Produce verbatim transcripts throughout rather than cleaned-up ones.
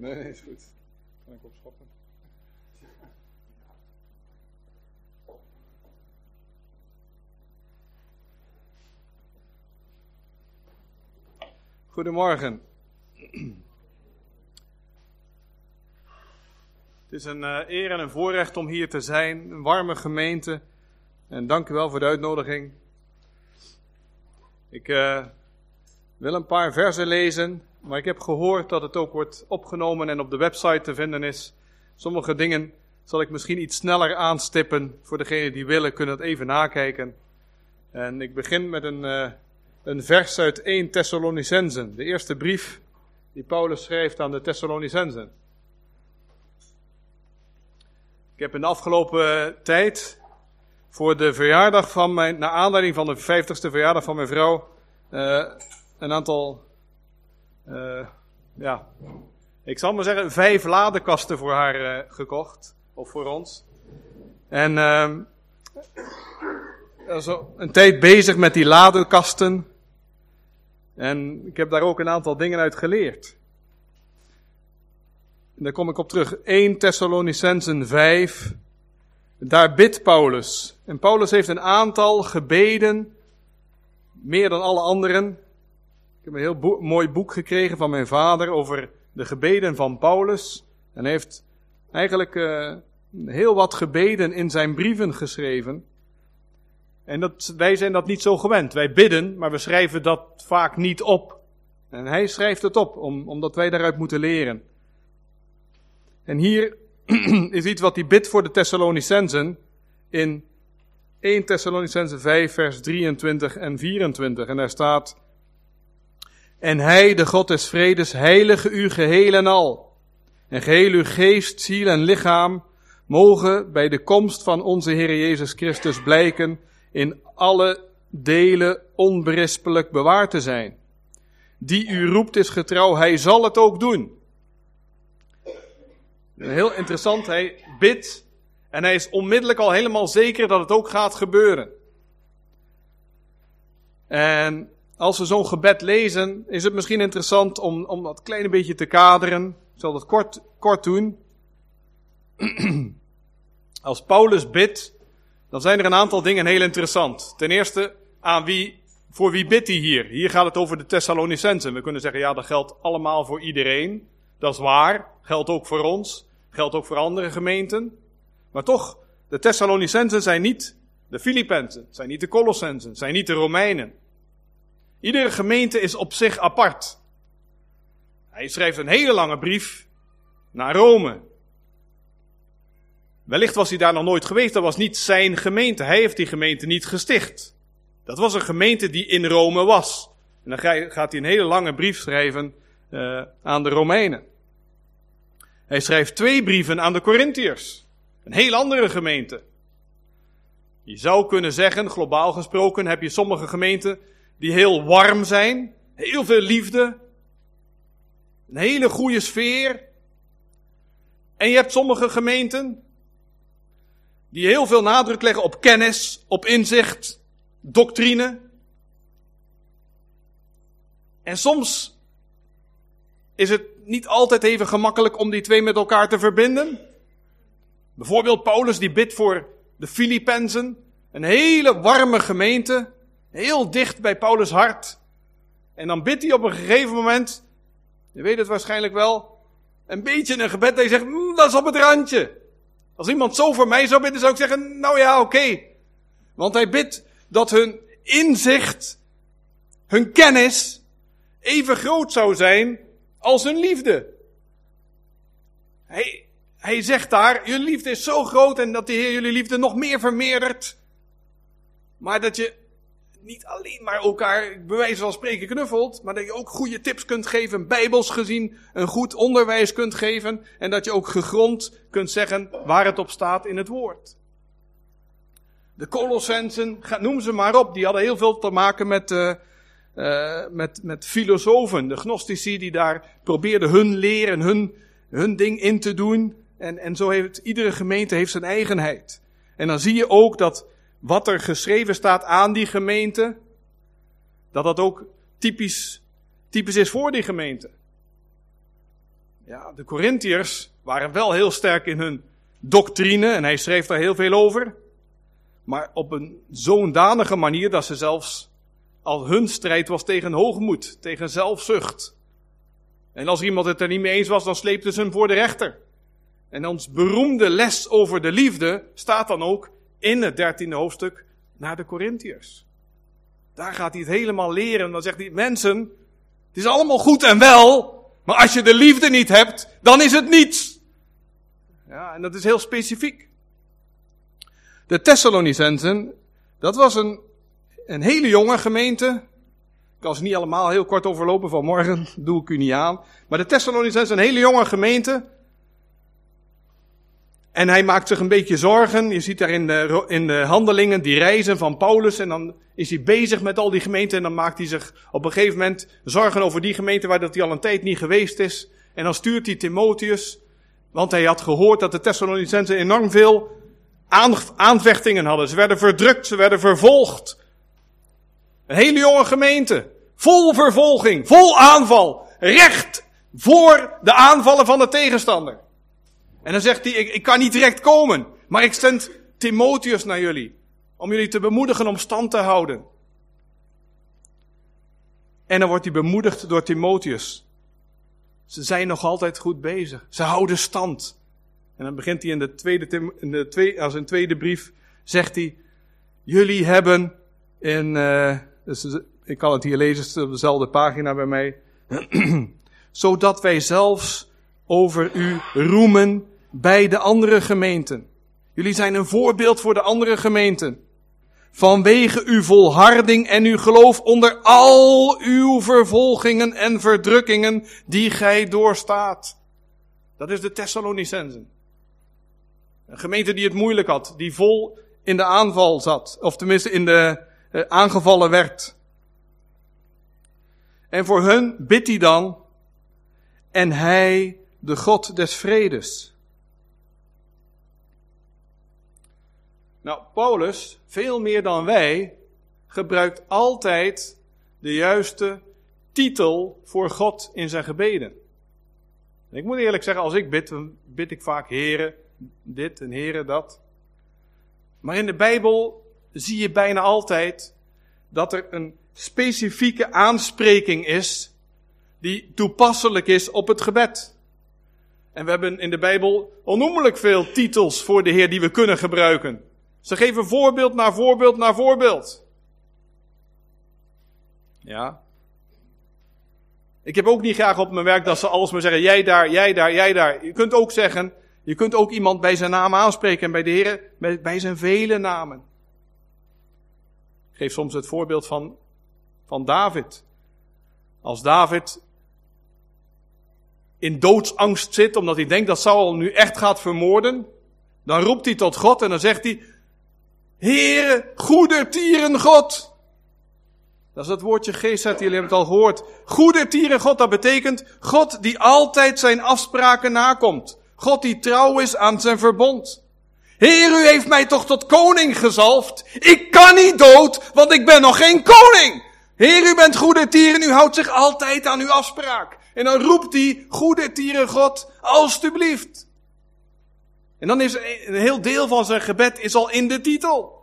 Nee, nee, is goed. Kan ik opschoppen? Goedemorgen. Het is een uh, eer en een voorrecht om hier te zijn, een warme gemeente. En dank u wel voor de uitnodiging. Ik uh, wil een paar versen lezen, maar ik heb gehoord dat het ook wordt opgenomen en op de website te vinden is. Sommige dingen zal ik misschien iets sneller aanstippen. Voor degenen die willen kunnen het even nakijken. En ik begin met een, uh, een vers uit Eerste Thessalonicenzen. De eerste brief die Paulus schrijft aan de Thessalonicenzen. Ik heb in de afgelopen tijd voor de verjaardag van mijn, naar aanleiding van de vijftigste verjaardag van mijn vrouw, uh, een aantal, uh, ja, ik zal maar zeggen, vijf ladekasten voor haar uh, gekocht, of voor ons. En uh, zo een tijd bezig met die ladekasten. En ik heb daar ook een aantal dingen uit geleerd. En daar kom ik op terug. Eerste Thessalonicenzen vijf. Daar bidt Paulus. En Paulus heeft een aantal gebeden. Meer dan alle anderen. Ik heb een heel bo- mooi boek gekregen van mijn vader over de gebeden van Paulus. En hij heeft eigenlijk uh, heel wat gebeden in zijn brieven geschreven. En dat, wij zijn dat niet zo gewend. Wij bidden, maar we schrijven dat vaak niet op. En hij schrijft het op, om, omdat wij daaruit moeten leren. En hier is iets wat hij bidt voor de Thessalonicenzen in Eerste Thessalonicenzen vijf vers drieëntwintig en vierentwintig. En daar staat: En hij, de God des vredes, heilige u geheel en al. En geheel uw geest, ziel en lichaam mogen bij de komst van onze Heer Jezus Christus blijken in alle delen onberispelijk bewaard te zijn. Die u roept is getrouw, hij zal het ook doen. Heel interessant, hij bidt en hij is onmiddellijk al helemaal zeker dat het ook gaat gebeuren. En als we zo'n gebed lezen, is het misschien interessant om, om dat klein beetje te kaderen. Ik zal dat kort, kort doen. Als Paulus bidt, dan zijn er een aantal dingen heel interessant. Ten eerste, aan wie, voor wie bidt hij hier? Hier gaat het over de Thessalonicenzen. We kunnen zeggen, ja, dat geldt allemaal voor iedereen. Dat is waar, geldt ook voor ons, geldt ook voor andere gemeenten. Maar toch, de Thessalonicenzen zijn niet de Filippenzen, zijn niet de Colossenzen, zijn niet de Romeinen. Iedere gemeente is op zich apart. Hij schrijft een hele lange brief naar Rome. Wellicht was hij daar nog nooit geweest, dat was niet zijn gemeente. Hij heeft die gemeente niet gesticht. Dat was een gemeente die in Rome was. En dan gaat hij een hele lange brief schrijven uh, aan de Romeinen. Hij schrijft twee brieven aan de Korintiërs. Een heel andere gemeente. Je zou kunnen zeggen, globaal gesproken, heb je sommige gemeenten die heel warm zijn. Heel veel liefde. Een hele goede sfeer. En je hebt sommige gemeenten die heel veel nadruk leggen op kennis, op inzicht, doctrine. En soms is het niet altijd even gemakkelijk om die twee met elkaar te verbinden. Bijvoorbeeld Paulus die bidt voor de Filippenzen. Een hele warme gemeente. Heel dicht bij Paulus' hart. En dan bidt hij op een gegeven moment, je weet het waarschijnlijk wel, een beetje een gebed dat je zegt, mmm, dat is op het randje. Als iemand zo voor mij zou bidden, zou ik zeggen, nou ja, oké. Okay. Want hij bidt dat hun inzicht, hun kennis, even groot zou zijn als hun liefde. Hij, hij zegt daar, jullie liefde is zo groot en dat de Heer jullie liefde nog meer vermeerdert. Maar dat je niet alleen maar elkaar bij wijze van spreken knuffelt, maar dat je ook goede tips kunt geven, bijbels gezien, een goed onderwijs kunt geven en dat je ook gegrond kunt zeggen waar het op staat in het woord. De Colossensen, noem ze maar op, die hadden heel veel te maken met, uh, uh, met, met filosofen, de gnostici die daar probeerden hun leer en hun, hun ding in te doen. En, en zo heeft iedere gemeente heeft zijn eigenheid. En dan zie je ook dat wat er geschreven staat aan die gemeente, dat dat ook typisch, typisch is voor die gemeente. Ja, de Korintiërs waren wel heel sterk in hun doctrine en hij schreef daar heel veel over. Maar op een zo'n danige manier dat ze zelfs, al hun strijd was tegen hoogmoed, tegen zelfzucht. En als iemand het er niet mee eens was, dan sleepten ze hem voor de rechter. En ons beroemde les over de liefde staat dan ook in het dertiende hoofdstuk naar de Korintiërs. Daar gaat hij het helemaal leren. En dan zegt hij, mensen, het is allemaal goed en wel, maar als je de liefde niet hebt, dan is het niets. Ja, en dat is heel specifiek. De Thessalonicensen, dat was een, een hele jonge gemeente. Ik kan ze niet allemaal heel kort overlopen, vanmorgen doe ik u niet aan. Maar de Thessalonicensen, een hele jonge gemeente. En hij maakt zich een beetje zorgen. Je ziet daar in de, in de handelingen die reizen van Paulus. En dan is hij bezig met al die gemeenten. En dan maakt hij zich op een gegeven moment zorgen over die gemeente waar dat hij al een tijd niet geweest is. En dan stuurt hij Timotheus. Want hij had gehoord dat de Thessalonicensen enorm veel aanvechtingen hadden. Ze werden verdrukt, ze werden vervolgd. Een hele jonge gemeente. Vol vervolging, vol aanval. Recht voor de aanvallen van de tegenstander. En dan zegt hij, ik, ik kan niet direct komen, maar ik zend Timotheus naar jullie. Om jullie te bemoedigen om stand te houden. En dan wordt hij bemoedigd door Timotheus. Ze zijn nog altijd goed bezig. Ze houden stand. En dan begint hij in de tweede, in de tweede, als een tweede brief, zegt hij, jullie hebben in, uh, dus ik kan het hier lezen, het is op dezelfde pagina bij mij, zodat wij zelfs over u roemen bij de andere gemeenten. Jullie zijn een voorbeeld voor de andere gemeenten. Vanwege uw volharding en uw geloof onder al uw vervolgingen en verdrukkingen die gij doorstaat. Dat is de Thessalonicensen. Een gemeente die het moeilijk had, die vol in de aanval zat. Of tenminste in de eh, aangevallen werd. En voor hun bidt hij dan, en hij, de God des vredes. Nou, Paulus, veel meer dan wij, gebruikt altijd de juiste titel voor God in zijn gebeden. En ik moet eerlijk zeggen, als ik bid, dan bid ik vaak Heere dit en Heere dat. Maar in de Bijbel zie je bijna altijd dat er een specifieke aanspreking is die toepasselijk is op het gebed. En we hebben in de Bijbel onnoemelijk veel titels voor de Heer die we kunnen gebruiken. Ze geven voorbeeld na voorbeeld na voorbeeld. Ja. Ik heb ook niet graag op mijn werk dat ze alles maar zeggen, jij daar, jij daar, jij daar. Je kunt ook zeggen, je kunt ook iemand bij zijn naam aanspreken en bij de Heer bij, bij zijn vele namen. Ik geef soms het voorbeeld van, van David. Als David in doodsangst zit, omdat hij denkt dat Saul nu echt gaat vermoorden, dan roept hij tot God en dan zegt hij, Heere, goedertieren God. Dat is het woordje Gesed, jullie hebben het al gehoord. Goedertieren God, dat betekent God die altijd zijn afspraken nakomt. God die trouw is aan zijn verbond. Heer, u heeft mij toch tot koning gezalfd. Ik kan niet dood, want ik ben nog geen koning. Heer, u bent goedertieren, u houdt zich altijd aan uw afspraak. En dan roept hij, goedertieren God, alstublieft. En dan is een heel deel van zijn gebed is al in de titel.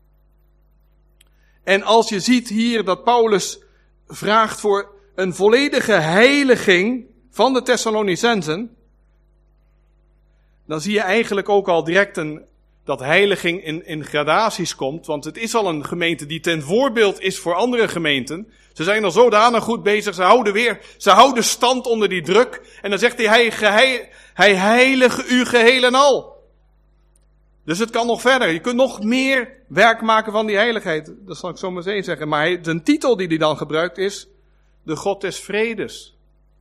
En als je ziet hier dat Paulus vraagt voor een volledige heiliging van de Thessalonicensen, dan zie je eigenlijk ook al direct een, dat heiliging in, in gradaties komt. Want het is al een gemeente die ten voorbeeld is voor andere gemeenten. Ze zijn al zodanig goed bezig, ze houden weer, ze houden stand onder die druk. En dan zegt hij, hij, hij, hij heilige u geheel en al. Dus het kan nog verder. Je kunt nog meer werk maken van die heiligheid. Dat zal ik zo maar eens zeggen. Maar hij, de titel die hij dan gebruikt is de God des vredes.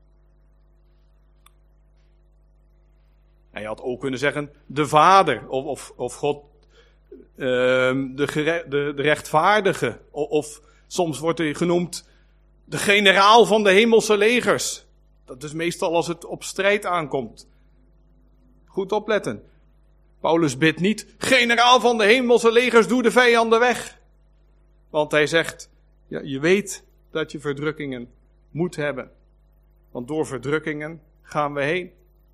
En je had ook kunnen zeggen de Vader. Of, of, of God uh, de, gere, de, de rechtvaardige. Of, of soms wordt hij genoemd de generaal van de hemelse legers. Dat is meestal als het op strijd aankomt. Goed opletten. Paulus bidt niet, generaal van de hemelse legers, doe de vijanden weg. Want hij zegt, ja, je weet dat je verdrukkingen moet hebben. Want door verdrukkingen gaan we heen.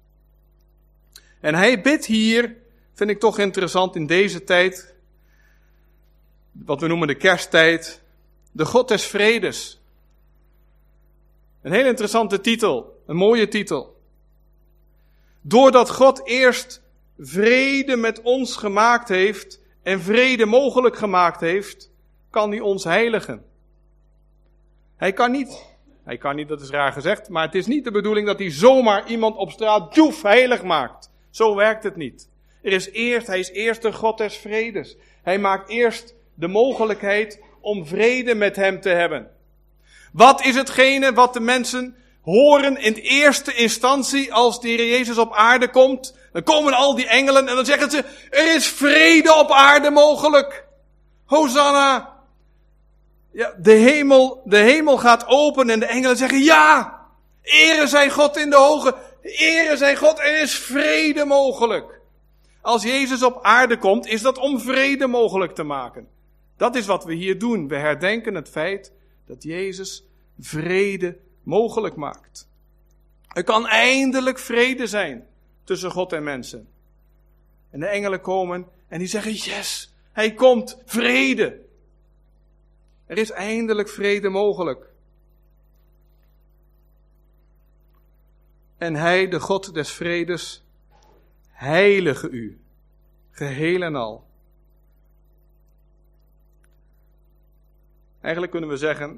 En hij bidt hier, vind ik toch interessant in deze tijd, wat we noemen de kersttijd, de God des vredes. Een heel interessante titel, een mooie titel. Doordat God eerst vrede met ons gemaakt heeft en vrede mogelijk gemaakt heeft, kan hij ons heiligen. Hij kan niet, hij kan niet, dat is raar gezegd, maar het is niet de bedoeling dat hij zomaar iemand op straat djoef heilig maakt. Zo werkt het niet. Er is eerst, hij is eerst de God des vredes. Hij maakt eerst de mogelijkheid om vrede met hem te hebben. Wat is hetgene wat de mensen horen in eerste instantie als de Heer Jezus op aarde komt? Dan komen al die engelen en dan zeggen ze, er is vrede op aarde mogelijk. Hosanna. Ja, de hemel, de hemel gaat open en de engelen zeggen, ja, ere zij God in de hoge, ere zij God, er is vrede mogelijk. Als Jezus op aarde komt, is dat om vrede mogelijk te maken. Dat is wat we hier doen. We herdenken het feit dat Jezus vrede mogelijk maakt. Er kan eindelijk vrede zijn tussen God en mensen. En de engelen komen en die zeggen, yes, hij komt, vrede. Er is eindelijk vrede mogelijk. En hij, de God des vredes, heilige u, geheel en al. Eigenlijk kunnen we zeggen,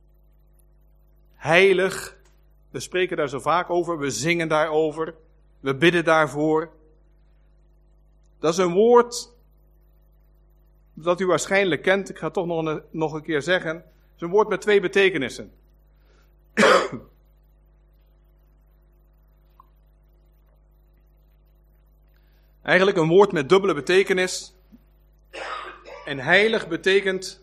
heilig, we spreken daar zo vaak over, we zingen daarover, we bidden daarvoor. Dat is een woord dat u waarschijnlijk kent, ik ga het toch nog een, nog een keer zeggen. Het is een woord met twee betekenissen. Eigenlijk een woord met dubbele betekenis. En heilig betekent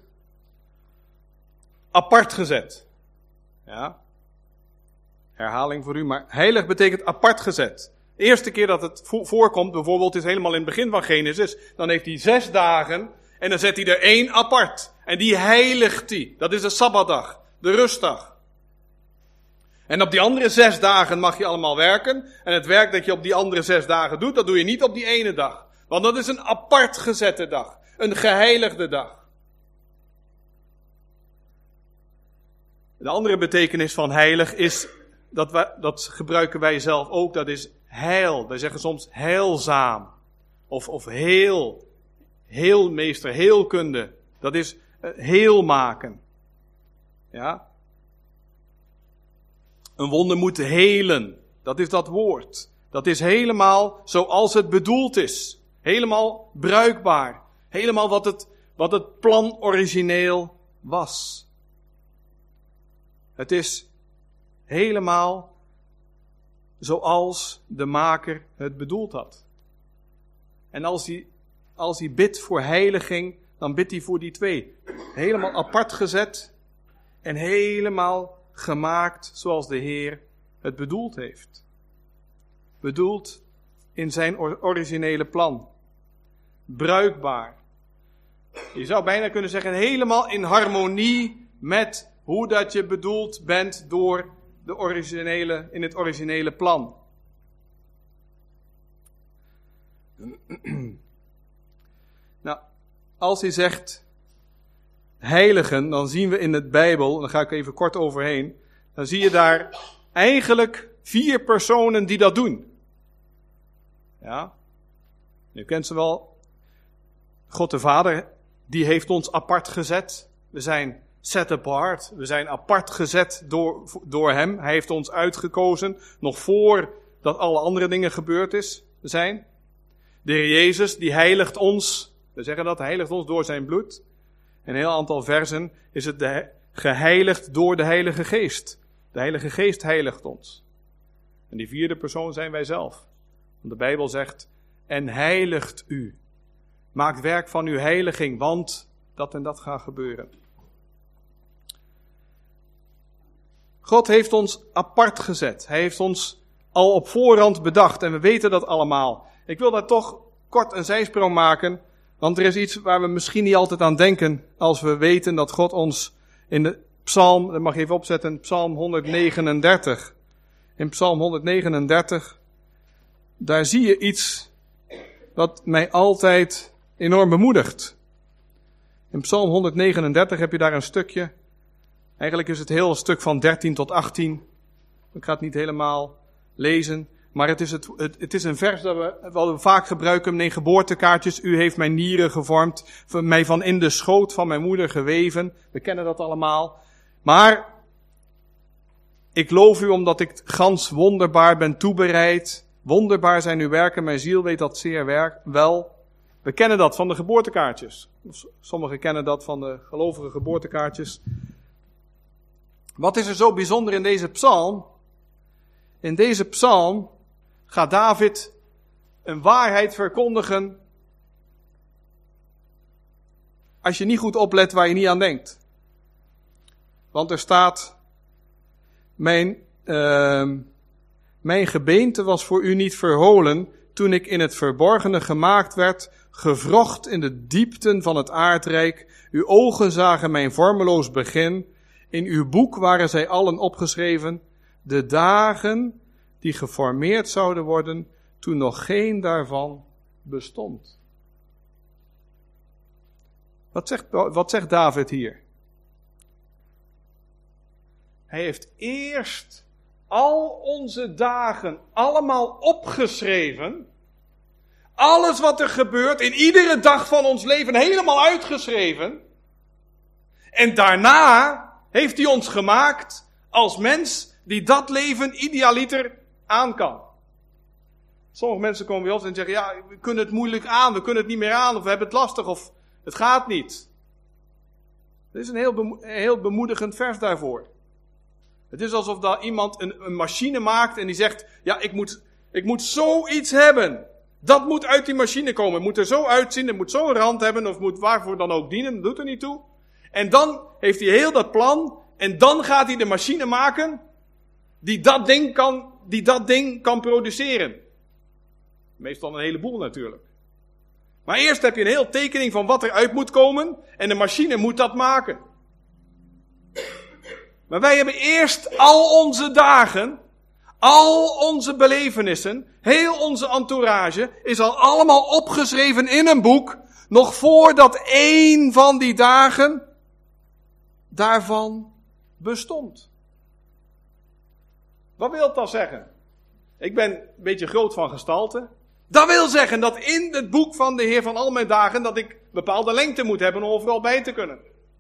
apart gezet. Ja. Herhaling voor u, maar heilig betekent apart gezet. De eerste keer dat het voorkomt, bijvoorbeeld is helemaal in het begin van Genesis, dan heeft hij zes dagen en dan zet hij er één apart. En die heiligt hij. Dat is de Sabbatdag, de rustdag. En op die andere zes dagen mag je allemaal werken. En het werk dat je op die andere zes dagen doet, dat doe je niet op die ene dag. Want dat is een apart gezette dag. Een geheiligde dag. De andere betekenis van heilig is, dat, wij, dat gebruiken wij zelf ook, dat is heil. Wij zeggen soms heilzaam. Of, of heel, heelmeester, heelkunde. Dat is uh, heel maken. Ja. Een wonder moet helen. Dat is dat woord. Dat is helemaal zoals het bedoeld is. Helemaal bruikbaar. Helemaal wat het, wat het plan origineel was. Het is helemaal zoals de maker het bedoeld had. En als hij, als hij bidt voor heiliging, dan bidt hij voor die twee. Helemaal apart gezet en helemaal gemaakt zoals de Heer het bedoeld heeft. Bedoeld in zijn originele plan. Bruikbaar. Je zou bijna kunnen zeggen, helemaal in harmonie met hoe dat je bedoeld bent door de originele, in het originele plan. Nou, als hij zegt heiligen, dan zien we in het Bijbel, daar ga ik even kort overheen, dan zie je daar eigenlijk vier personen die dat doen. Ja, u kent ze wel. God de Vader, die heeft ons apart gezet. We zijn set apart. We zijn apart gezet door, door hem. Hij heeft ons uitgekozen, nog voor dat alle andere dingen gebeurd is, zijn. De Heer Jezus, die heiligt ons. We zeggen dat, heiligt ons door zijn bloed. In een heel aantal versen is het de, geheiligd door de Heilige Geest. De Heilige Geest heiligt ons. En die vierde persoon zijn wij zelf. Want de Bijbel zegt, en heiligt u. Maakt werk van uw heiliging, want dat en dat gaat gebeuren. God heeft ons apart gezet. Hij heeft ons al op voorhand bedacht en we weten dat allemaal. Ik wil daar toch kort een zijsprong maken, want er is iets waar we misschien niet altijd aan denken als we weten dat God ons in de psalm, dat mag je even opzetten, psalm honderdnegenendertig. in Psalm honderdnegenendertig, daar zie je iets wat mij altijd enorm bemoedigt. In Psalm honderdnegenendertig heb je daar een stukje. Eigenlijk is het heel stuk van dertien tot achttien. Ik ga het niet helemaal lezen. Maar het is, het, het, het is een vers dat we, wat we vaak gebruiken in geboortekaartjes. U heeft mijn nieren gevormd, mij van in de schoot van mijn moeder geweven. We kennen dat allemaal. Maar ik loof u omdat ik gans wonderbaar ben toebereid. Wonderbaar zijn uw werken, mijn ziel weet dat zeer werk, wel. We kennen dat van de geboortekaartjes. Sommigen kennen dat van de gelovige geboortekaartjes. Wat is er zo bijzonder in deze psalm? In deze psalm gaat David een waarheid verkondigen. Als je niet goed oplet waar je niet aan denkt. Want er staat, mijn, uh, mijn gebeente was voor u niet verholen toen ik in het verborgene gemaakt werd, gevrocht in de diepten van het aardrijk. Uw ogen zagen mijn vormeloos begin. In uw boek waren zij allen opgeschreven. De dagen die geformeerd zouden worden, toen nog geen daarvan bestond. Wat zegt, wat zegt David hier? Hij heeft eerst al onze dagen allemaal opgeschreven. Alles wat er gebeurt in iedere dag van ons leven helemaal uitgeschreven. En daarna heeft hij ons gemaakt als mens die dat leven idealiter aan kan. Sommige mensen komen bij ons en zeggen, ja, we kunnen het moeilijk aan, we kunnen het niet meer aan, of we hebben het lastig, of het gaat niet. Dit is een heel, bemo- een heel bemoedigend vers daarvoor. Het is alsof dat iemand een, een machine maakt en die zegt, ja, ik moet, ik moet zoiets hebben. Dat moet uit die machine komen. Het moet er zo uitzien, het moet zo'n rand hebben, of moet waarvoor dan ook dienen, dat doet er niet toe. En dan heeft hij heel dat plan, en dan gaat hij de machine maken, die dat ding kan, die dat ding kan produceren. Meestal een heleboel natuurlijk. Maar eerst heb je een heel tekening van wat er uit moet komen, en de machine moet dat maken. Maar wij hebben eerst al onze dagen, al onze belevenissen, heel onze entourage, is al allemaal opgeschreven in een boek, nog voordat één van die dagen daarvan bestond. Wat wil dat zeggen? Ik ben een beetje groot van gestalte. Dat wil zeggen dat in het boek van de Heer van al mijn dagen, dat ik bepaalde lengte moet hebben om overal bij te kunnen.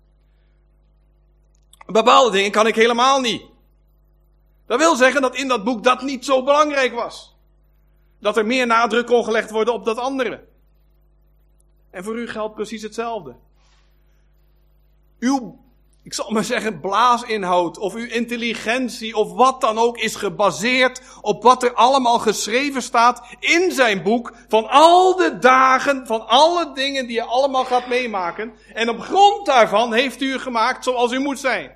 Bepaalde dingen kan ik helemaal niet. Dat wil zeggen dat in dat boek dat niet zo belangrijk was. Dat er meer nadruk kon gelegd worden op dat andere. En voor u geldt precies hetzelfde. Uw, ik zal maar zeggen, blaasinhoud of uw intelligentie of wat dan ook is gebaseerd op wat er allemaal geschreven staat in zijn boek van al de dagen, van alle dingen die je allemaal gaat meemaken. En op grond daarvan heeft u u gemaakt zoals u moet zijn.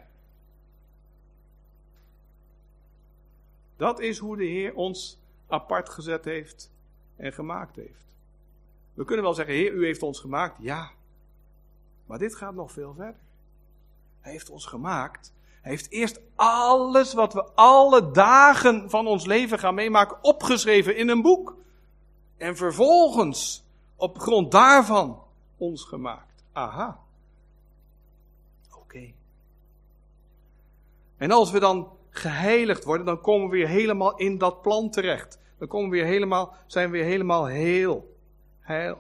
Dat is hoe de Heer ons apart gezet heeft en gemaakt heeft. We kunnen wel zeggen, Heer, u heeft ons gemaakt. Ja, maar dit gaat nog veel verder. Hij heeft ons gemaakt. Hij heeft eerst alles wat we alle dagen van ons leven gaan meemaken opgeschreven in een boek. En vervolgens op grond daarvan ons gemaakt. Aha. Oké. Okay. En als we dan geheiligd worden, dan komen we weer helemaal in dat plan terecht. Dan komen we weer helemaal, zijn we weer helemaal heel. Heil.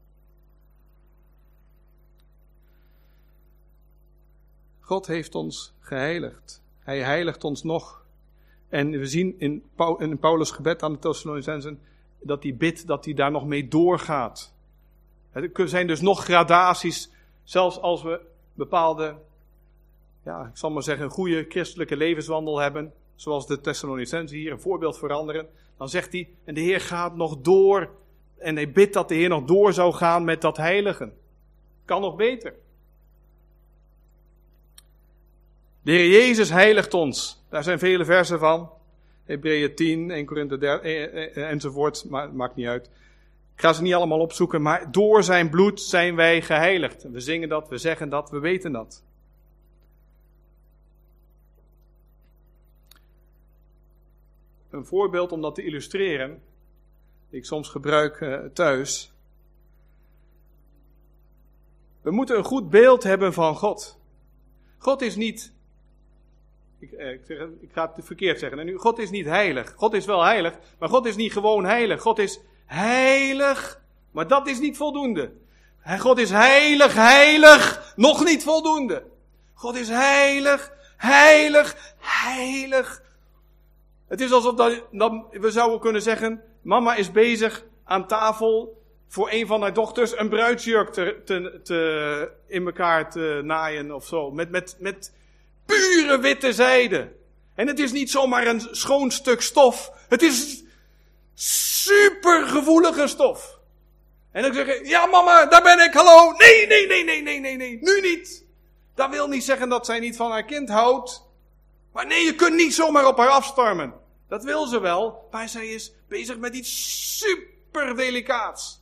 God heeft ons geheiligd. Hij heiligt ons nog. En we zien in, Paul, in Paulus' gebed aan de Thessalonicenzen dat hij bidt dat hij daar nog mee doorgaat. Er zijn dus nog gradaties, zelfs als we bepaalde, ja, ik zal maar zeggen, een goede christelijke levenswandel hebben, zoals de Thessalonicenzen hier een voorbeeld voor anderen, dan zegt hij, en de Heer gaat nog door, en hij bidt dat de Heer nog door zou gaan met dat heiligen. Kan nog beter. De Heer Jezus heiligt ons. Daar zijn vele versen van. Hebreeën tien, Eerste Korinthe dertien enzovoort. Maar maakt niet uit. Ik ga ze niet allemaal opzoeken. Maar door zijn bloed zijn wij geheiligd. We zingen dat, we zeggen dat, we weten dat. een voorbeeld om dat te illustreren, die ik soms gebruik uh, thuis. We moeten een goed beeld hebben van God. God is niet, ik, eh, ik, zeg, ik ga het verkeerd zeggen, en nu, God is niet heilig. God is wel heilig, maar God is niet gewoon heilig. God is heilig, maar dat is niet voldoende. God is heilig, heilig, nog niet voldoende. God is heilig, heilig, heilig. Het is alsof dat, dat, we zouden kunnen zeggen, mama is bezig aan tafel voor een van haar dochters een bruidsjurk te, te, te, in elkaar te naaien of zo. Met, met, met pure witte zijde. En het is niet zomaar een schoon stuk stof. Het is supergevoelige stof. En dan zeg je, ja mama, daar ben ik, hallo. Nee, nee, nee, nee, nee, nee, nee, nu niet. Dat wil niet zeggen dat zij niet van haar kind houdt. Maar nee, je kunt niet zomaar op haar afstormen. Dat wil ze wel, maar zij is bezig met iets super delicaats.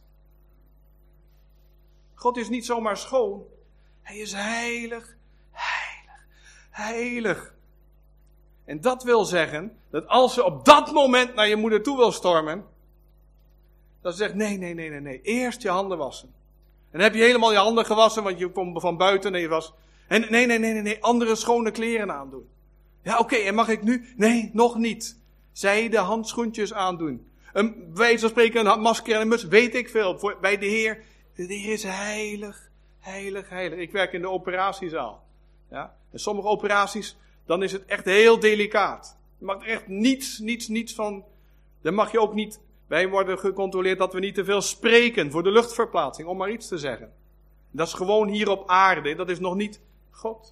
God is niet zomaar schoon. Hij is heilig, heilig, heilig. En dat wil zeggen, dat als je op dat moment naar je moeder toe wil stormen, dan zegt nee, nee, nee, nee, nee. Eerst je handen wassen. En dan heb je helemaal je handen gewassen, want je kwam van buiten en je was. En nee, nee, nee, nee, nee, andere schone kleren aandoen. Ja, oké, okay, en mag ik nu? Nee, nog niet. Zijde handschoentjes aandoen. Een, wijze van spreken, een masker en een muts, weet ik veel. Voor, bij de Heer, de Heer is heilig, heilig, heilig. Ik werk in de operatiezaal. Ja? En sommige operaties, dan is het echt heel delicaat. Je mag er echt niets, niets, niets van. Dan mag je ook niet. Wij worden gecontroleerd dat we niet te veel spreken voor de luchtverplaatsing, om maar iets te zeggen. Dat is gewoon hier op aarde, dat is nog niet God.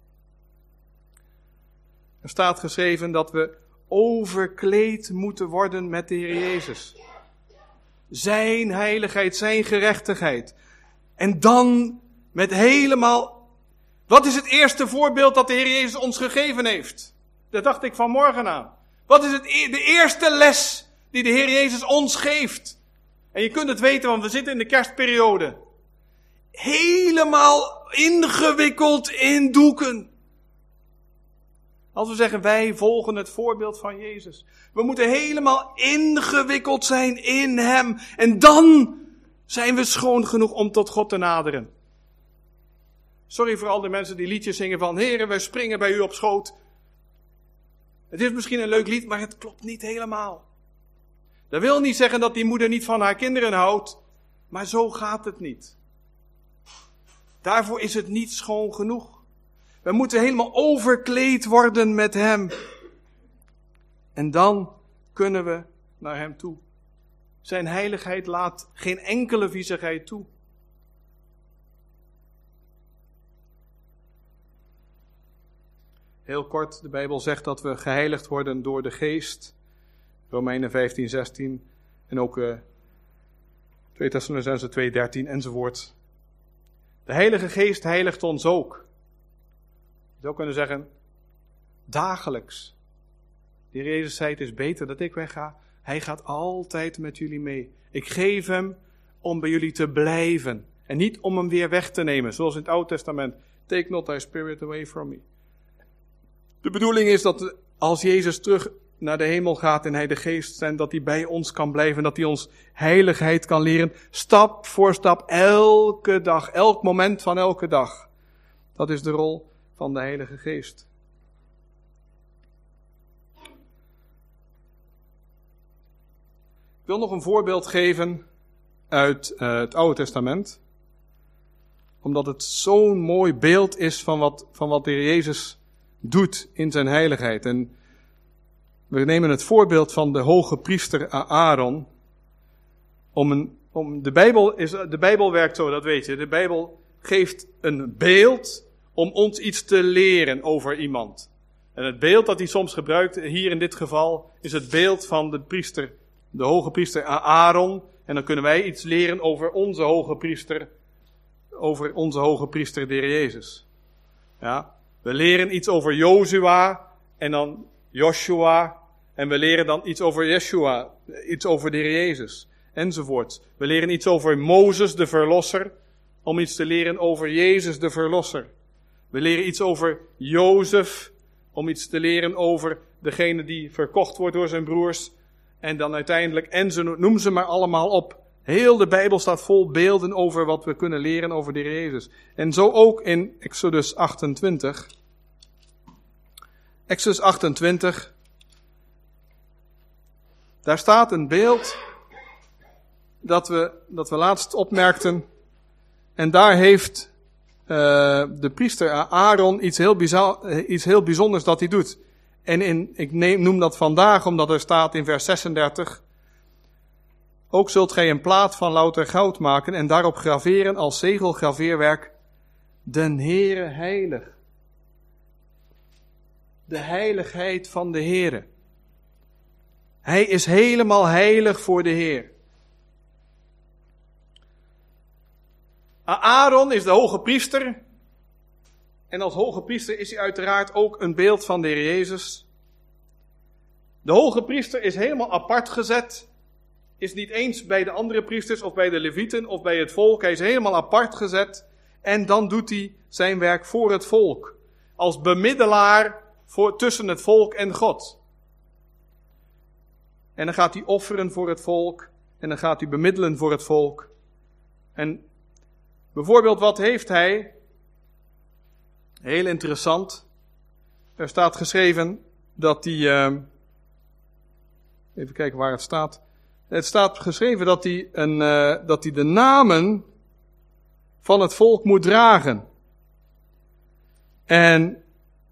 Er staat geschreven dat we overkleed moeten worden met de Heer Jezus. Zijn heiligheid, zijn gerechtigheid. En dan met helemaal. Wat is het eerste voorbeeld dat de Heer Jezus ons gegeven heeft? Dat dacht ik vanmorgen aan. Wat is het, de eerste les die de Heer Jezus ons geeft? En je kunt het weten, want we zitten in de kerstperiode. Helemaal ingewikkeld in doeken. Als we zeggen, wij volgen het voorbeeld van Jezus. We moeten helemaal ingewikkeld zijn in Hem. En dan zijn we schoon genoeg om tot God te naderen. Sorry voor al die mensen die liedjes zingen van, Heere, wij springen bij u op schoot. Het is misschien een leuk lied, maar het klopt niet helemaal. Dat wil niet zeggen dat die moeder niet van haar kinderen houdt, maar zo gaat het niet. Daarvoor is het niet schoon genoeg. We moeten helemaal overkleed worden met Hem. En dan kunnen we naar Hem toe. Zijn heiligheid laat geen enkele viezigheid toe. Heel kort, de Bijbel zegt dat we geheiligd worden door de Geest. Romeinen vijftien, zestien en ook uh, twee Thessalonicenzen twee, dertien enzovoort. De Heilige Geest heiligt ons ook. Je zou kunnen zeggen, dagelijks. De Heer Jezus zei, het is beter dat ik wegga. Hij gaat altijd met jullie mee. Ik geef hem om bij jullie te blijven. En niet om hem weer weg te nemen, zoals in het Oude Testament. Take not thy spirit away from me. De bedoeling is dat als Jezus terug naar de hemel gaat en hij de Geest zendt, dat hij bij ons kan blijven, dat hij ons heiligheid kan leren, stap voor stap, elke dag, elk moment van elke dag. Dat is de rol van de Heilige Geest. Ik wil nog een voorbeeld geven uit uh, het Oude Testament, omdat het zo'n mooi beeld is van wat, van wat de Heer Jezus doet in zijn heiligheid. En we nemen het voorbeeld van de hoge priester Aaron. Om een, om de, Bijbel is, de Bijbel werkt zo, dat weet je. De Bijbel geeft een beeld om ons iets te leren over iemand. En het beeld dat hij soms gebruikt, hier in dit geval, is het beeld van de priester, de hoge priester Aaron. En dan kunnen wij iets leren over onze hoge priester, over onze hoge priester, de Heer Jezus. Ja. We leren iets over Jozua en dan Joshua. En we leren dan iets over Yeshua, iets over de Heer Jezus, enzovoort. We leren iets over Mozes, de verlosser, om iets te leren over Jezus, de verlosser. We leren iets over Jozef, om iets te leren over degene die verkocht wordt door zijn broers. En dan uiteindelijk, en ze noem ze maar allemaal op. Heel de Bijbel staat vol beelden over wat we kunnen leren over de Heer Jezus. En zo ook in Exodus achtentwintig. Exodus achtentwintig. Daar staat een beeld dat we, dat we laatst opmerkten. En daar heeft uh, de priester Aaron iets heel, bizar, iets heel bijzonders dat hij doet. En in, ik neem, noem dat vandaag omdat er staat in vers zesendertig. Ook zult gij een plaat van louter goud maken en daarop graveren als zegelgraveerwerk den Heere heilig. De heiligheid van de Heere. Hij is helemaal heilig voor de Heer. Aaron is de hoge priester. En als hoge priester is hij uiteraard ook een beeld van de Heer Jezus. De hoge priester is helemaal apart gezet. Is niet eens bij de andere priesters of bij de levieten of bij het volk. Hij is helemaal apart gezet. En dan doet hij zijn werk voor het volk. Als bemiddelaar voor, tussen het volk en God. En dan gaat hij offeren voor het volk. En dan gaat hij bemiddelen voor het volk. En bijvoorbeeld wat heeft hij? Heel interessant. Er staat geschreven dat hij... Uh, even kijken waar het staat. Het staat geschreven dat hij, een, uh, dat hij de namen van het volk moet dragen. En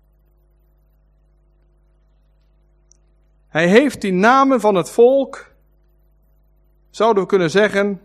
hij heeft die namen van het volk, zouden we kunnen zeggen,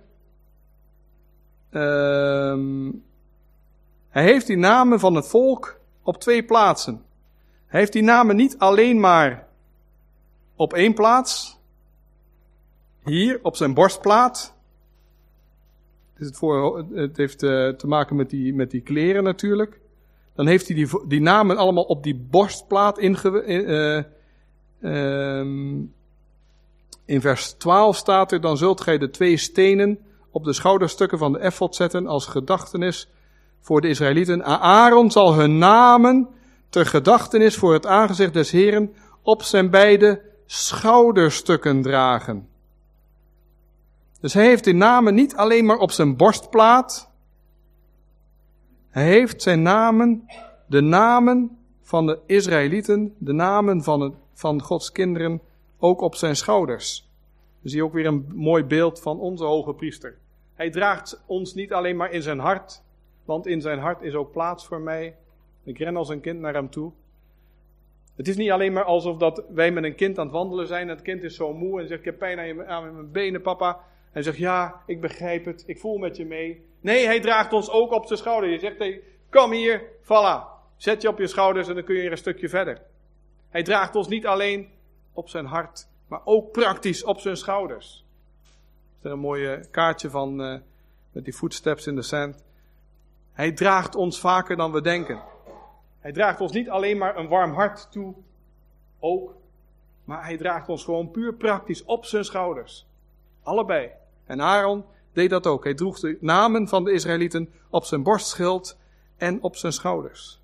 uh, hij heeft die namen van het volk op twee plaatsen. Hij heeft die namen niet alleen maar op één plaats. Hier, op zijn borstplaat. Het, het, voor, het heeft uh, te maken met die, met die kleren natuurlijk. Dan heeft hij die, die namen allemaal op die borstplaat inge... Uh, uh, in vers twaalf staat er, dan zult gij de twee stenen op de schouderstukken van de effod zetten als gedachtenis voor de Israëlieten. Aaron zal hun namen ter gedachtenis voor het aangezicht des Heren op zijn beide schouderstukken dragen. Dus hij heeft die namen niet alleen maar op zijn borstplaat. Hij heeft zijn namen, de namen van de Israëlieten, de namen van, het, van Gods kinderen, ook op zijn schouders. Dan zie je ook weer een mooi beeld van onze hoge priester. Hij draagt ons niet alleen maar in zijn hart, want in zijn hart is ook plaats voor mij. Ik ren als een kind naar hem toe. Het is niet alleen maar alsof dat wij met een kind aan het wandelen zijn. Het kind is zo moe en zegt, ik heb pijn aan, je, aan mijn benen, papa. En zegt, ja, ik begrijp het, ik voel met je mee. Nee, hij draagt ons ook op zijn schouder. Je zegt, hey, kom hier, voilà. Zet je op je schouders en dan kun je weer een stukje verder. Hij draagt ons niet alleen op zijn hart, maar ook praktisch op zijn schouders. Er is er een mooi kaartje van, uh, met die footsteps in the sand. Hij draagt ons vaker dan we denken. Hij draagt ons niet alleen maar een warm hart toe, ook. Maar hij draagt ons gewoon puur praktisch op zijn schouders. Allebei. En Aaron deed dat ook. Hij droeg de namen van de Israëlieten op zijn borstschild en op zijn schouders.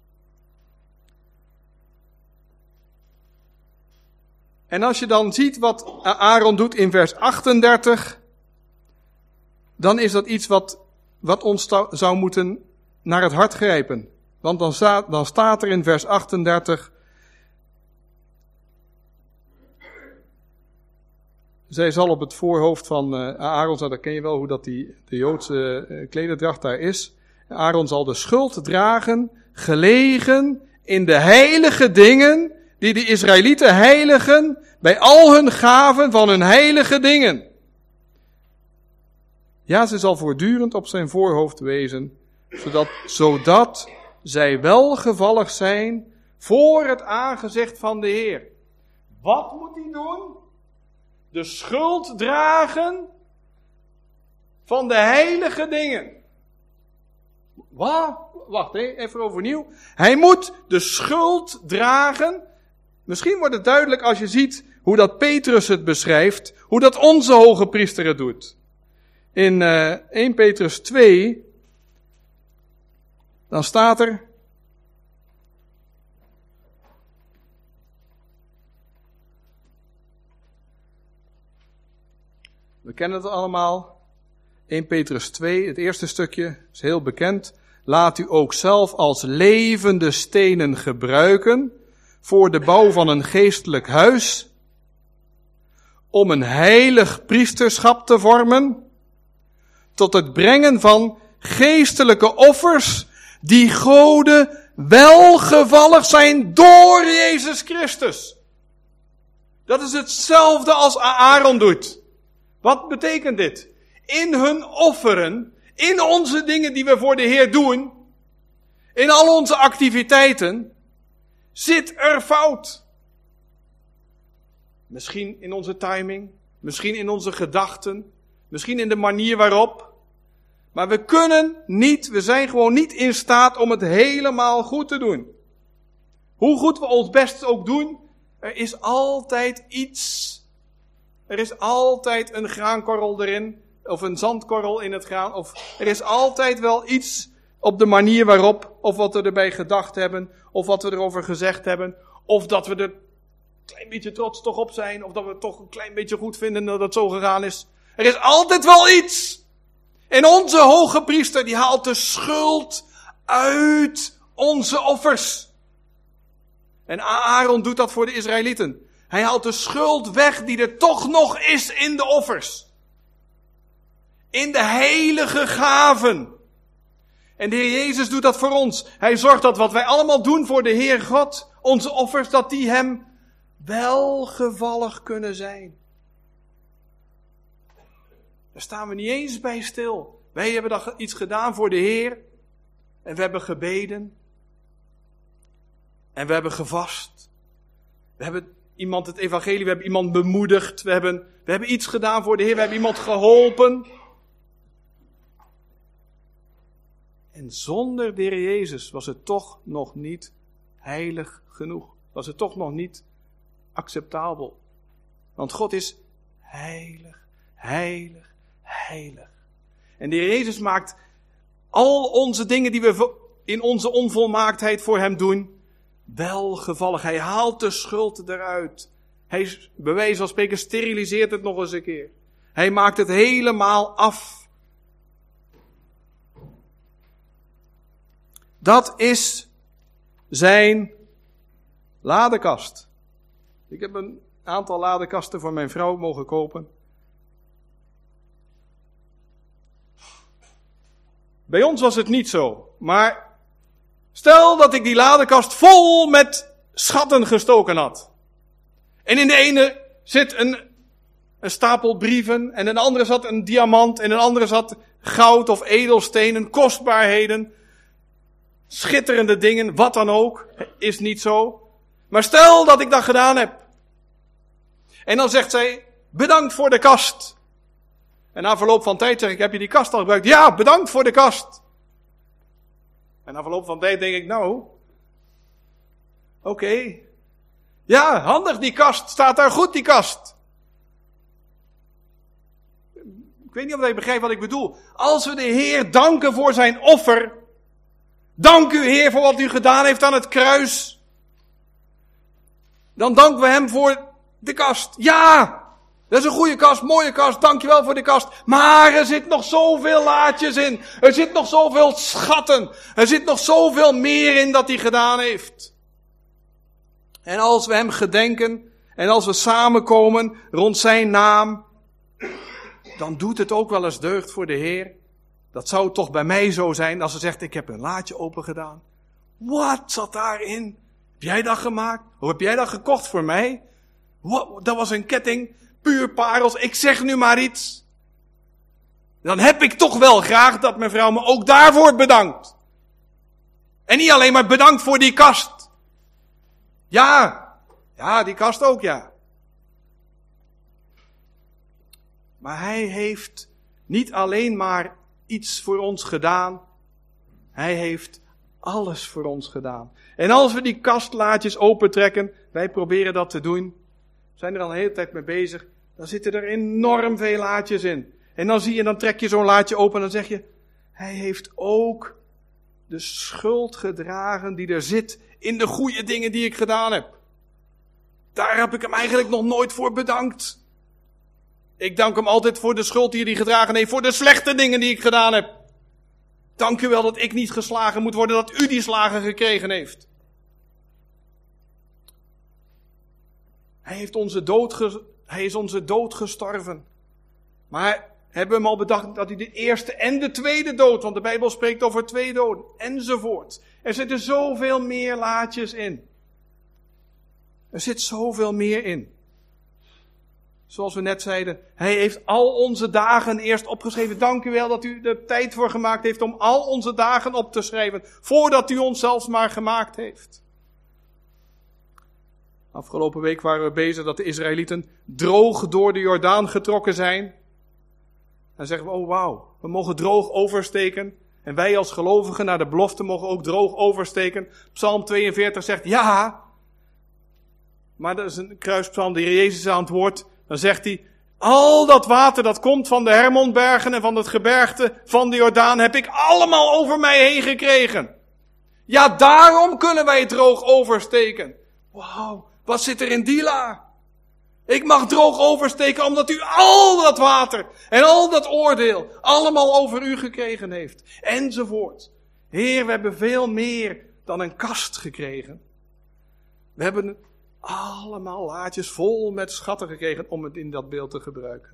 En als je dan ziet wat Aaron doet in vers achtendertig, dan is dat iets wat, wat ons zou moeten naar het hart grijpen. Want dan staat, dan staat er in vers achtendertig, zij zal op het voorhoofd van uh, Aaron, nou, dat ken je wel hoe dat die, de Joodse uh, klederdracht daar is. Aaron zal de schuld dragen, gelegen in de heilige dingen, die de Israëlieten heiligen, bij al hun gaven van hun heilige dingen. Ja, ze zal voortdurend op zijn voorhoofd wezen, zodat, zodat zij welgevallig zijn voor het aangezicht van de Heer. Wat moet hij doen? De schuld dragen van de heilige dingen. Wat? Wacht, even overnieuw. Hij moet de schuld dragen. Misschien wordt het duidelijk als je ziet hoe dat Petrus het beschrijft, hoe dat onze hoge priester het doet. In uh, eerste Petrus twee, dan staat er, We kennen het allemaal. Eerste Petrus twee, het eerste stukje, is heel bekend. Laat u ook zelf als levende stenen gebruiken voor de bouw van een geestelijk huis, om een heilig priesterschap te vormen, tot het brengen van geestelijke offers, die Gode welgevallig zijn door Jezus Christus. Dat is hetzelfde als Aaron doet. Wat betekent dit? In hun offeren, in onze dingen die we voor de Heer doen, in al onze activiteiten, zit er fout. Misschien in onze timing, misschien in onze gedachten, misschien in de manier waarop. Maar we kunnen niet, we zijn gewoon niet in staat om het helemaal goed te doen. Hoe goed we ons best ook doen, er is altijd iets. Er is altijd een graankorrel erin, of een zandkorrel in het graan, of er is altijd wel iets op de manier waarop, of wat we erbij gedacht hebben, of wat we erover gezegd hebben, of dat we er een klein beetje trots toch op zijn, of dat we het toch een klein beetje goed vinden dat het zo gegaan is. Er is altijd wel iets. En onze hoge priester, die haalt de schuld uit onze offers. En Aaron doet dat voor de Israëlieten. Hij haalt de schuld weg die er toch nog is in de offers. In de heilige gaven. En de Heer Jezus doet dat voor ons. Hij zorgt dat wat wij allemaal doen voor de Heer God, onze offers, dat die hem welgevallig kunnen zijn. Daar staan we niet eens bij stil. Wij hebben dan iets gedaan voor de Heer. En we hebben gebeden. En we hebben gevast. We hebben iemand het evangelie, we hebben iemand bemoedigd. We hebben, we hebben iets gedaan voor de Heer. We hebben iemand geholpen. En zonder de Heer Jezus was het toch nog niet heilig genoeg. Was het toch nog niet acceptabel. Want God is heilig, heilig, heilig. En de Heer Jezus maakt al onze dingen die we in onze onvolmaaktheid voor hem doen, welgevallig. Hij haalt de schuld eruit. Hij, bij wijze van spreken, steriliseert het nog eens een keer. Hij maakt het helemaal af. Dat is zijn ladekast. Ik heb een aantal ladekasten voor mijn vrouw mogen kopen. Bij ons was het niet zo, maar stel dat ik die ladekast vol met schatten gestoken had. En in de ene zit een, een stapel brieven, en in de andere zat een diamant, en in de andere zat goud of edelstenen, kostbaarheden, schitterende dingen, wat dan ook, is niet zo. Maar stel dat ik dat gedaan heb. En dan zegt zij, bedankt voor de kast. En na verloop van tijd zeg ik, heb je die kast al gebruikt? Ja, bedankt voor de kast. En na verloop van tijd denk ik, nou, oké. Okay. Ja, handig die kast, staat daar goed die kast. Ik weet niet of jij begrijpt wat ik bedoel. Als we de Heer danken voor zijn offer, dank u Heer voor wat u gedaan heeft aan het kruis, dan danken we hem voor de kast. Ja! Dat is een goede kast, mooie kast, dankjewel voor de kast. Maar er zit nog zoveel laadjes in. Er zit nog zoveel schatten. Er zit nog zoveel meer in dat hij gedaan heeft. En als we hem gedenken, en als we samenkomen rond zijn naam, dan doet het ook wel eens deugd voor de Heer. Dat zou toch bij mij zo zijn als ze zegt, ik heb een laadje open gedaan. Wat zat daarin? Heb jij dat gemaakt? Hoe heb jij dat gekocht voor mij? What? Dat was een ketting. Puur parels, ik zeg nu maar iets. Dan heb ik toch wel graag dat mijn vrouw me ook daarvoor bedankt. En niet alleen maar bedankt voor die kast. Ja, ja, die kast ook, ja. Maar hij heeft niet alleen maar iets voor ons gedaan. Hij heeft alles voor ons gedaan. En als we die kastlaadjes opentrekken, wij proberen dat te doen, zijn er al een hele tijd mee bezig, dan zitten er enorm veel laadjes in. En dan zie je, dan trek je zo'n laadje open en dan zeg je, hij heeft ook de schuld gedragen die er zit in de goede dingen die ik gedaan heb. Daar heb ik hem eigenlijk nog nooit voor bedankt. Ik dank hem altijd voor de schuld die hij gedragen heeft, voor de slechte dingen die ik gedaan heb. Dank u wel dat ik niet geslagen moet worden, dat u die slagen gekregen heeft. Hij, heeft onze dood ge- hij is onze dood gestorven. Maar hebben we hem al bedacht dat hij de eerste en de tweede dood, want de Bijbel spreekt over twee doden, enzovoort. Er zitten zoveel meer laadjes in. Er zit zoveel meer in. Zoals we net zeiden, hij heeft al onze dagen eerst opgeschreven. Dank u wel dat u er tijd voor gemaakt heeft om al onze dagen op te schrijven, voordat u ons zelfs maar gemaakt heeft. Afgelopen week waren we bezig dat de Israëlieten droog door de Jordaan getrokken zijn. Dan zeggen we, oh wauw, we mogen droog oversteken. En wij als gelovigen naar de belofte mogen ook droog oversteken. Psalm tweeënveertig zegt, ja. Maar dat is een kruispsalm die Jezus aan het woord. Dan zegt hij, al dat water dat komt van de Hermonbergen en van het gebergte van de Jordaan heb ik allemaal over mij heen gekregen. Ja, daarom kunnen wij droog oversteken. Wauw, wat zit er in die la? Ik mag droog oversteken omdat u al dat water en al dat oordeel allemaal over u gekregen heeft. Enzovoort. Heer, we hebben veel meer dan een kast gekregen. We hebben allemaal laadjes vol met schatten gekregen om het in dat beeld te gebruiken.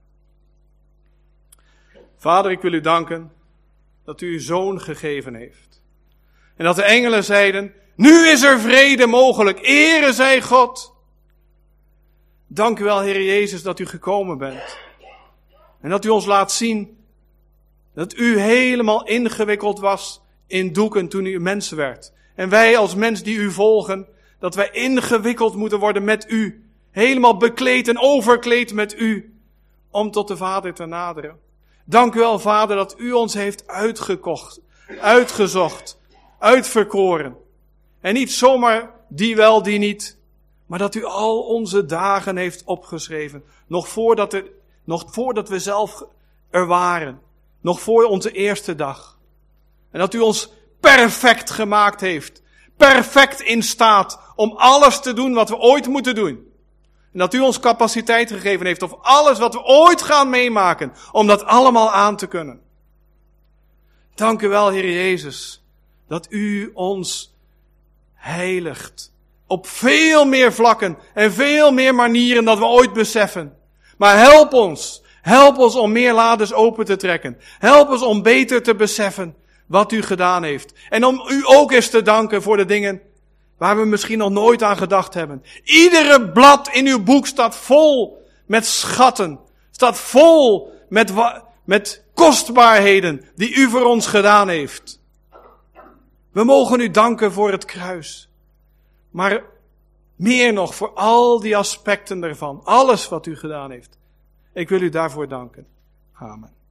Vader, ik wil u danken dat u uw zoon gegeven heeft. En dat de engelen zeiden, nu is er vrede mogelijk, ere zij God. Dank u wel, Heer Jezus, dat u gekomen bent. En dat u ons laat zien dat u helemaal ingewikkeld was in doeken toen u mens werd. En wij als mens die u volgen, dat wij ingewikkeld moeten worden met u. Helemaal bekleed en overkleed met u. Om tot de Vader te naderen. Dank u wel, Vader, dat u ons heeft uitgekocht, uitgezocht, uitverkoren. En niet zomaar die wel, die niet. Maar dat u al onze dagen heeft opgeschreven. Nog voordat, er, nog voordat we zelf er waren. Nog voor onze eerste dag. En dat u ons perfect gemaakt heeft. Perfect in staat om alles te doen wat we ooit moeten doen. En dat u ons capaciteit gegeven heeft of alles wat we ooit gaan meemaken. Om dat allemaal aan te kunnen. Dank u wel, Heer Jezus. Dat u ons heiligt. Op veel meer vlakken en veel meer manieren dan we ooit beseffen. Maar help ons. Help ons om meer lades open te trekken. Help ons om beter te beseffen wat u gedaan heeft. En om u ook eens te danken voor de dingen waar we misschien nog nooit aan gedacht hebben. Iedere blad in uw boek staat vol met schatten. Staat vol met, wa- met kostbaarheden die u voor ons gedaan heeft. We mogen u danken voor het kruis. Maar meer nog voor al die aspecten ervan. Alles wat u gedaan heeft. Ik wil u daarvoor danken. Amen.